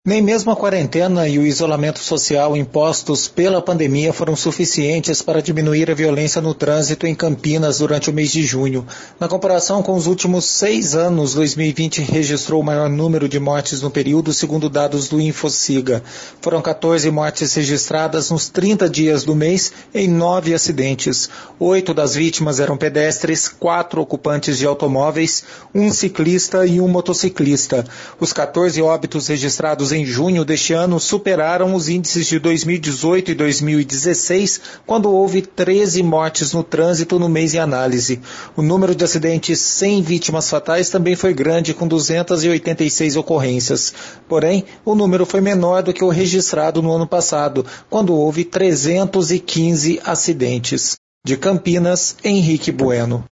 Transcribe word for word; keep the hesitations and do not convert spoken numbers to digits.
Nem mesmo a quarentena e o isolamento social impostos pela pandemia foram suficientes para diminuir a violência no trânsito em Campinas durante o mês de junho. Na comparação com os últimos seis anos, dois mil e vinte registrou o maior número de mortes no período, segundo dados do InfoSiga. Foram quatorze mortes registradas nos trinta dias do mês em nove acidentes. Oito das vítimas eram pedestres, quatro ocupantes de automóveis, um ciclista e um motociclista. Os quatorze óbitos registrados em junho deste ano superaram os índices de dois mil e dezoito e dois mil e dezesseis, quando houve treze mortes no trânsito no mês em análise. O número de acidentes sem vítimas fatais também foi grande, com duzentas e oitenta e seis ocorrências. Porém, o número foi menor do que o registrado no ano passado, quando houve trezentos e quinze acidentes. De Campinas, Henrique Bueno.